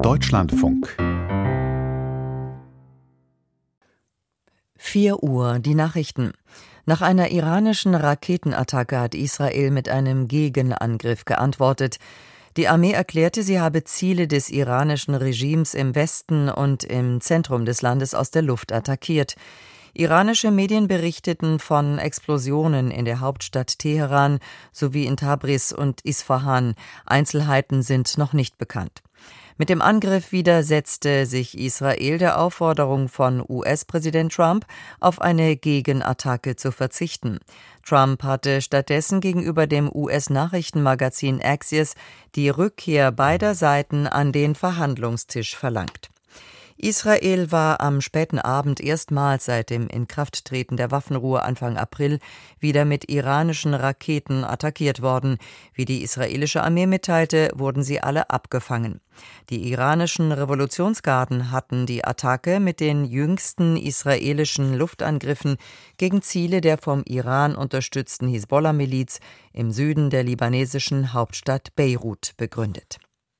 Deutschlandfunk 4 Uhr, die Nachrichten. Nach einer iranischen Raketenattacke hat Israel mit einem Gegenangriff geantwortet. Die Armee erklärte, sie habe Ziele des iranischen Regimes im Westen und im Zentrum des Landes aus der Luft attackiert. Iranische Medien berichteten von Explosionen in der Hauptstadt Teheran sowie in Tabriz und Isfahan. Einzelheiten sind noch nicht bekannt. Mit dem Angriff widersetzte sich Israel der Aufforderung von US-Präsident Trump, auf eine Gegenattacke zu verzichten. Trump hatte stattdessen gegenüber dem US-Nachrichtenmagazin Axios die Rückkehr beider Seiten an den Verhandlungstisch verlangt. Israel war am späten Abend erstmals seit dem Inkrafttreten der Waffenruhe Anfang April wieder mit iranischen Raketen attackiert worden. Wie die israelische Armee mitteilte, wurden sie alle abgefangen. Die iranischen Revolutionsgarden hatten die Attacke mit den jüngsten israelischen Luftangriffen gegen Ziele der vom Iran unterstützten Hisbollah-Miliz im Süden der libanesischen Hauptstadt Beirut begründet.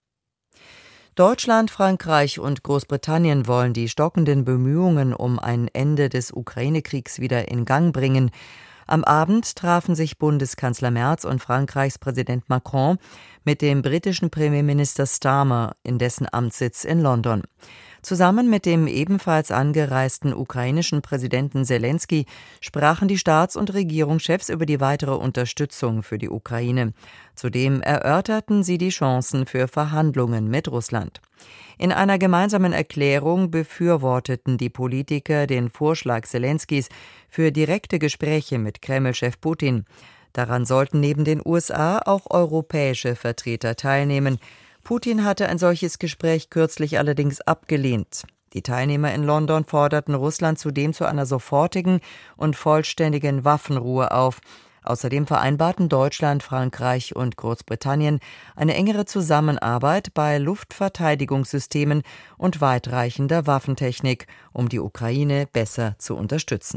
Deutschland, Frankreich und Großbritannien wollen die stockenden Bemühungen um ein Ende des Ukraine-Kriegs wieder in Gang bringen. Am Abend trafen sich Bundeskanzler Merz und Frankreichs Präsident Macron mit dem britischen Premierminister Starmer in dessen Amtssitz in London. Zusammen mit dem ebenfalls angereisten ukrainischen Präsidenten Selenskyj sprachen die Staats- und Regierungschefs über die weitere Unterstützung für die Ukraine. Zudem erörterten sie die Chancen für Verhandlungen mit Russland. In einer gemeinsamen Erklärung befürworteten die Politiker den Vorschlag Selenskys für direkte Gespräche mit Kreml-Chef Putin. Daran sollten neben den USA auch europäische Vertreter teilnehmen. Putin hatte ein solches Gespräch kürzlich allerdings abgelehnt. Die Teilnehmer in London forderten Russland zudem zu einer sofortigen und vollständigen Waffenruhe auf. Außerdem vereinbarten Deutschland, Frankreich und Großbritannien eine engere Zusammenarbeit bei Luftverteidigungssystemen und weitreichender Waffentechnik, um die Ukraine besser zu unterstützen.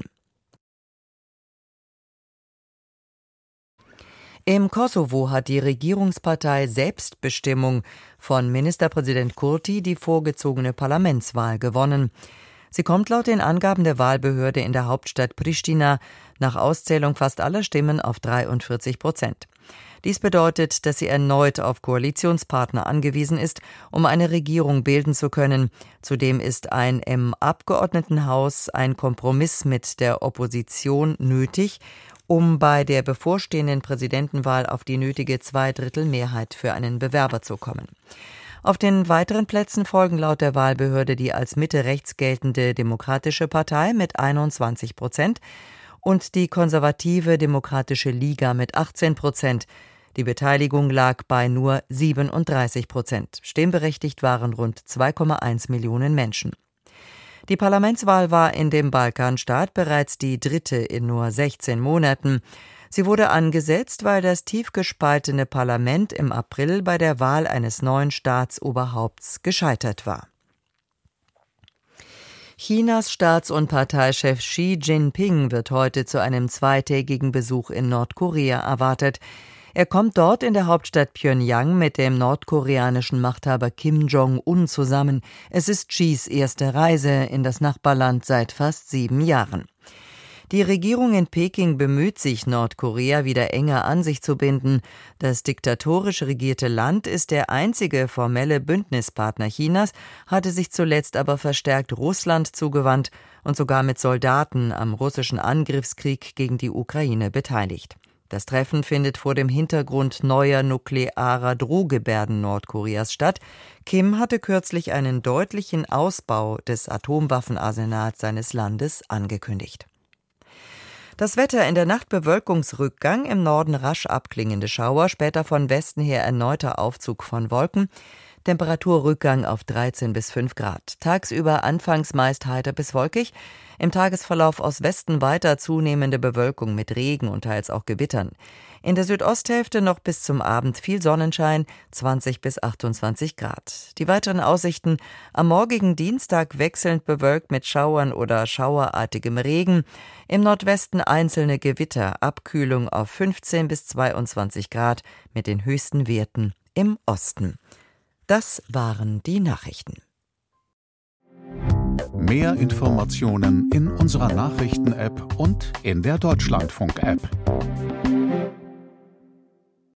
Im Kosovo hat die Regierungspartei Selbstbestimmung von Ministerpräsident Kurti die vorgezogene Parlamentswahl gewonnen. Sie kommt laut den Angaben der Wahlbehörde in der Hauptstadt Pristina nach Auszählung fast aller Stimmen auf 43%. Dies bedeutet, dass sie erneut auf Koalitionspartner angewiesen ist, um eine Regierung bilden zu können. Zudem ist ein im Abgeordnetenhaus ein Kompromiss mit der Opposition nötig, um bei der bevorstehenden Präsidentenwahl auf die nötige Zweidrittelmehrheit für einen Bewerber zu kommen. Auf den weiteren Plätzen folgen laut der Wahlbehörde die als Mitte-rechts geltende Demokratische Partei mit 21% und die konservative Demokratische Liga mit 18%. Die Beteiligung lag bei nur 37%. Stimmberechtigt waren rund 2,1 Millionen Menschen. Die Parlamentswahl war in dem Balkanstaat bereits die dritte in nur 16 Monaten. Sie wurde angesetzt, weil das tief gespaltene Parlament im April bei der Wahl eines neuen Staatsoberhaupts gescheitert war. Chinas Staats- und Parteichef Xi Jinping wird heute zu einem zweitägigen Besuch in Nordkorea erwartet. Er kommt dort in der Hauptstadt Pjöngjang mit dem nordkoreanischen Machthaber Kim Jong-un zusammen. Es ist Xis erste Reise in das Nachbarland seit fast 7 Jahren. Die Regierung in Peking bemüht sich, Nordkorea wieder enger an sich zu binden. Das diktatorisch regierte Land ist der einzige formelle Bündnispartner Chinas, hatte sich zuletzt aber verstärkt Russland zugewandt und sogar mit Soldaten am russischen Angriffskrieg gegen die Ukraine beteiligt. Das Treffen findet vor dem Hintergrund neuer nuklearer Drohgebärden Nordkoreas statt. Kim hatte kürzlich einen deutlichen Ausbau des Atomwaffenarsenals seines Landes angekündigt. Das Wetter: in der Nacht Bewölkungsrückgang, im Norden rasch abklingende Schauer, später von Westen her erneuter Aufzug von Wolken. Temperaturrückgang auf 13 bis 5 Grad. Tagsüber anfangs meist heiter bis wolkig, im Tagesverlauf aus Westen weiter zunehmende Bewölkung mit Regen und teils auch Gewittern. In der Südosthälfte noch bis zum Abend viel Sonnenschein, 20 bis 28 Grad. Die weiteren Aussichten: am morgigen Dienstag wechselnd bewölkt mit Schauern oder schauerartigem Regen. Im Nordwesten einzelne Gewitter, Abkühlung auf 15 bis 22 Grad mit den höchsten Werten im Osten. Das waren die Nachrichten. Mehr Informationen in unserer Nachrichten-App und in der Deutschlandfunk-App.